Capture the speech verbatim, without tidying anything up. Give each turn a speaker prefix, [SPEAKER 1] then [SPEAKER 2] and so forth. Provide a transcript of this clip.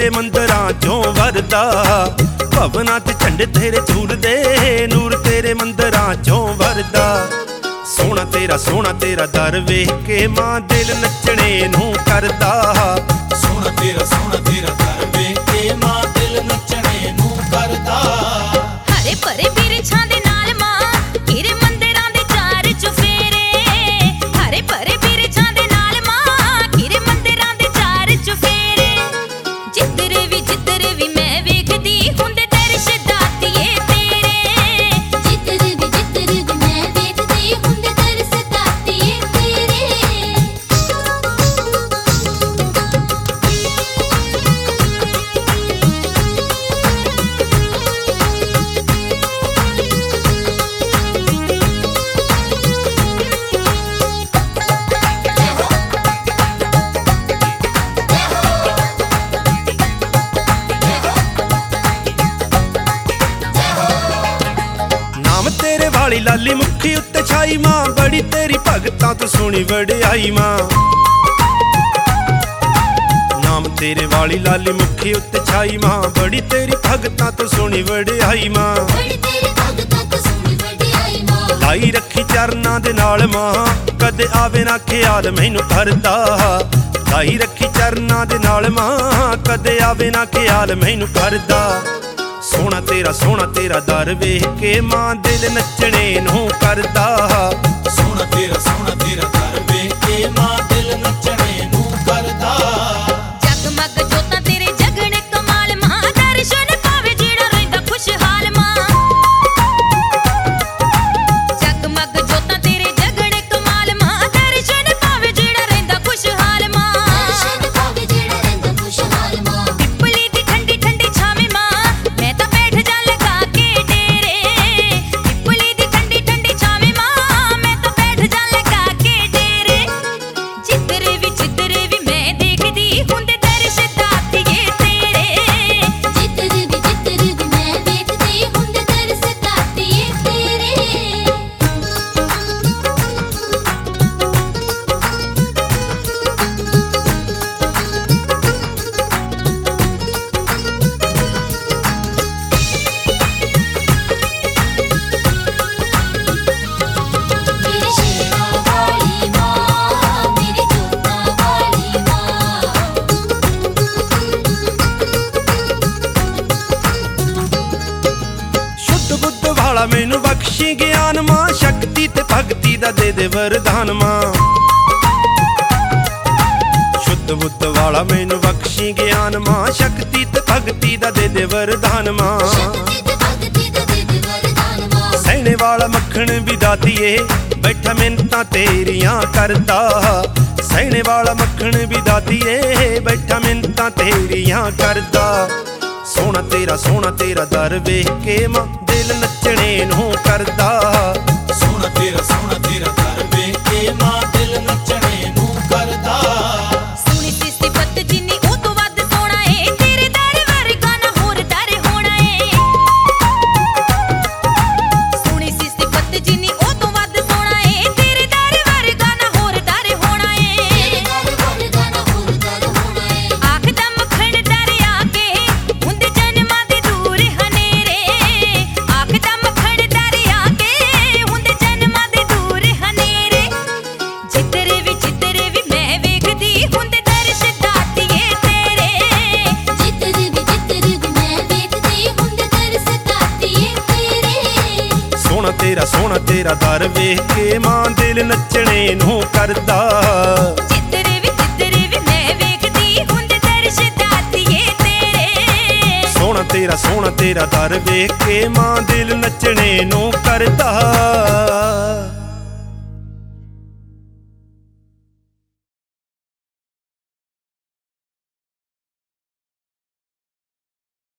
[SPEAKER 1] तेरे मंदिरां चों वरदा, भवनां ते झंडे तेरे झूलदे, नूर तेरे मंदिरां चों वरदा। सोहना तेरा सोहना तेरा दर वेख के मां दिल नचणे नूं करदा।
[SPEAKER 2] सोहना तेरा सोहना तेरा दर वेख के मां दिल नचणे नूं करदा।
[SPEAKER 3] हरे भरे बिरछां दे नाल मां तेरे मंदिरां दे चार चुफेरे, हरे भरे बिरछां दे नाल मां तेरे मंदिरां दे चार चुफेरे। जिधर भी जिधर भी मैं वेखदी हुंदे दर्श दातिए तेरे, जिधर भी जिधर भी मैं वेखदी हुंदे दर्श दातिए तेरे।
[SPEAKER 1] तेरे वाली लाली मुखी उत्ते छाई मां, बड़ी तेरी भगतां तो सोहनी वडियाई मां। नाम तेरे वाली लाली मुखी उत्ते छाई मां, बड़ी तेरी भगतां तो सोहनी वडियाई मां। लाई रखी चरनां दे नाल मां, कदे आवे ना ख्याल मैनू करदा। लाई रखी चरनां दे नाल मां, कदे आवे ना ख्याल मैनू करदा। सोहना तेरा सोहना तेरा दर वेख के मां दिल नचणे नूं करदा।
[SPEAKER 2] सोहना तेरा सोहना तेरा दर वेख के मां दिल नचणे नूं करदा।
[SPEAKER 3] जगमग जोतां तेरे जगणे कमाल मां, दर्शन पावे जेड़ा रहिंदा खुशहाल मां। जगमग जोतां तेरे जगणे कमाल मां, दर्शन पावे जेड़ा रहिंदा खुशहाल मां। दर्शन पावे जेड़ा रहिंदा खुशहाल मां। पिपली दी ठंडी ठंडी छावे मां, मैं तां बैठ जा लगा के डेरे। पिपली दी ठंडी ठंडी छावे मां, मैं तां बैठ जा लगा के डेरे। जिधर भी जिधर भी मैं देखदी हुंदे दर्श दातिए तेरे, जिधर भी जिधर भी मैं देखदी हुंदे दर्श दातिए तेरे। मेरी शेरा वाली मां, मेरी जोता वाली मां।
[SPEAKER 1] शुद्ध बुद्ध वाला मैनू बख्शी ज्ञान मां, शक्ति ते भगती दा दे दे वरदान मां। शुद्ध बुद्ध वाला मैनू बख्शी ज्ञान मां, शक्ति ते भगती दा दे दे वरदान मां।
[SPEAKER 3] शक्ति ते भगती दा दे दे वरदान मां।
[SPEAKER 1] सहने वाला मक्खन भी दातिए, बैठा मिन्नतां तेरियां करदा। सहने वाला मक्खन भी दातिए, बैठा मिन्नतां तेरियां करदा। सोहना तेरा सोहना तेरा दर वेख के मां दिल नचणे नूं करदा।
[SPEAKER 2] सोहना तेरा सोहना तेरा दर वेख के मां दिल नचणे नूं करदा।
[SPEAKER 3] सोहनी सिस्ती पत जिन्नी ओ तो वध सोहना ए, तेरे दर वर्गा ना होर दर होना ए। सोहनी सिस्ती पत जिन्नी ओ तो वध सोहना ए, तेरे दर वर्गा ना होर दर होना ए। तेरे दर वर्गा ना होर दर होना ए। आखदा मक्खण दर आके हुंदे जन्मां दे दूर हनेरे। आखदा मक्खण दर आके हुंदे जन्मां दे दूर हनेरे। जिधर भी जिधर भी मैं वेखदी हुंदे दर्श दातिए तेरे, जिधर भी जिधर भी मैं वेखदी हुंदे दर्श दातिए तेरे।
[SPEAKER 1] सोहना तेरा सोहना तेरा दर वेख के मां दिल नचणे नूं करदा।
[SPEAKER 3] जिधर भी जिधर भी मैं वेखदी हुंदे दर्श दातिए तेरे।
[SPEAKER 1] सोहना तेरा सोहना तेरा दर वेख के मां दिल नचणे नूं करदा।